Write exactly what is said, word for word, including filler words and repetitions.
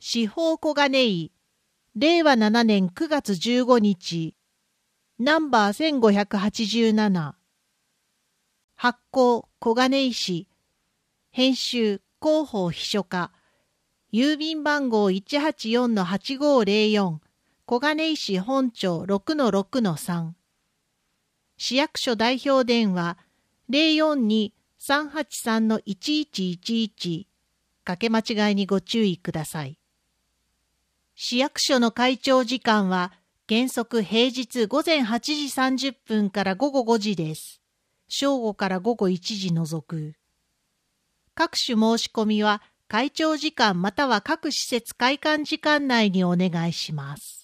司法小金井、れいわななねんくがつじゅうごにち、ナンバーせんごひゃくはちじゅうなな。発行小金井市、編集広報秘書課、郵便番号 いちはちよんのはちごーぜろよん、小金井市本町 ろくのろくのさん。市役所代表電話 ぜろよんにーさんはちさんのいちいちいちいち。かけ間違いにご注意ください。市役所の開庁時間は原則平日午前はちじさんじゅっぷんから午後ごじです。正午から午後いちじ除く。各種申し込みは開庁時間または各施設開館時間内にお願いします。